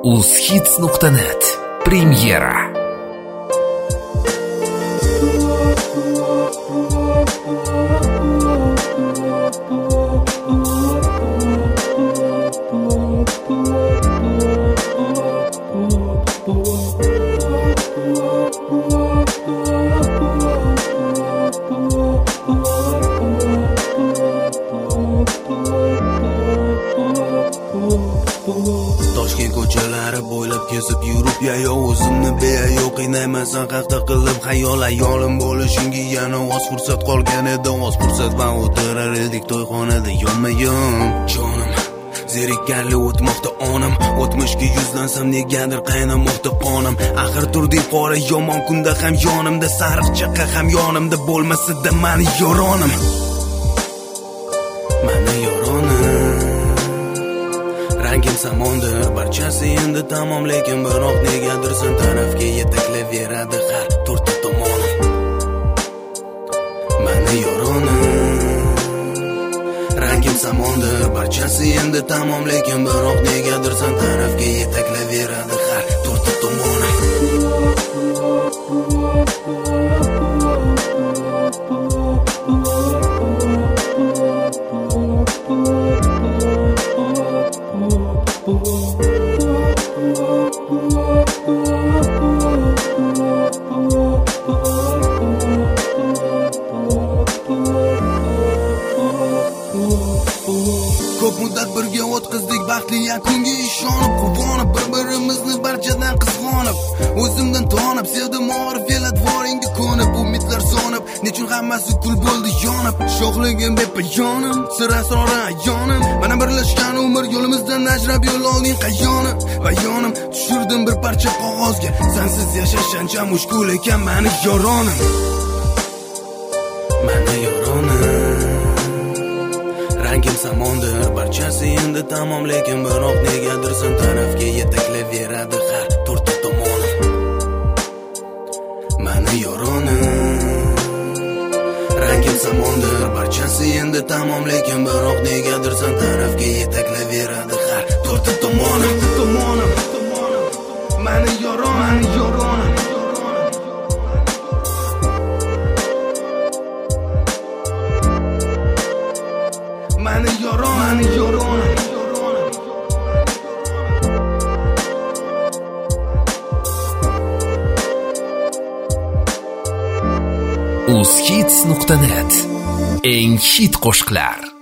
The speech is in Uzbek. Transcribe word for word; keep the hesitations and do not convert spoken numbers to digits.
uzhits nuqta net Premyera. Toshkent ko'chalari bo'ylab kezib yurib yayo o'zimni beayo qiynayman qaqda qilib xayol ayolim bo'lishingga yana oz fursat qolgan edi oz fursat bilan o'tirar edik to'yxonada yonma-yon jonim zerikarli o'tmoqda onam o'tmishga yuzlansam negadir qaynamoqda qonim axir turdik qora yomon kunda ham yonimda sariq chaqa ham yonimda bo'lmasida mani yoronim mani yoronim rangim samondir barchasi endi tamom lekin biroq negadir sen tarafga yetaklayveradi har to'rtta tomonim mani yoronim rangim samondir barchasi endi tamom lekin biroq negadir sen tarafga yetaklayveradi har to'rtta tomonim ko'p muddat birga o'tkazdik baxtli yakunga ishonib quvonib bir-birimizni barchadan qizg'onib o'zimdan tonib sevdim og'ir fe'l-atvoringga ko'nib umidlar so'nib nechun hammasi kul bo'ldi yonib sho'xligim bepoyonim sir asrori ayonim mana birlashgan umr yo'limizdan ajrab yo'l olding qayonim bayonim tushirdim bir parcha qog'ozga sensiz yashash ancha mushkul ekan mani yoronim mani yoronim rangim samondir barchasi endi tamom lekin biroq negadir sen tarafga yetaklayveradi har to'rtta tomonim mani yoronim rangim samondir barchasi endi tamom lekin biroq negadir sen tarafga yetaklayveradi har to'rtta tomonim tomonim mani yoronim mani yoronim mani yoron, mani yoron. uzhits nuqta net eng hit qo'shiqlar.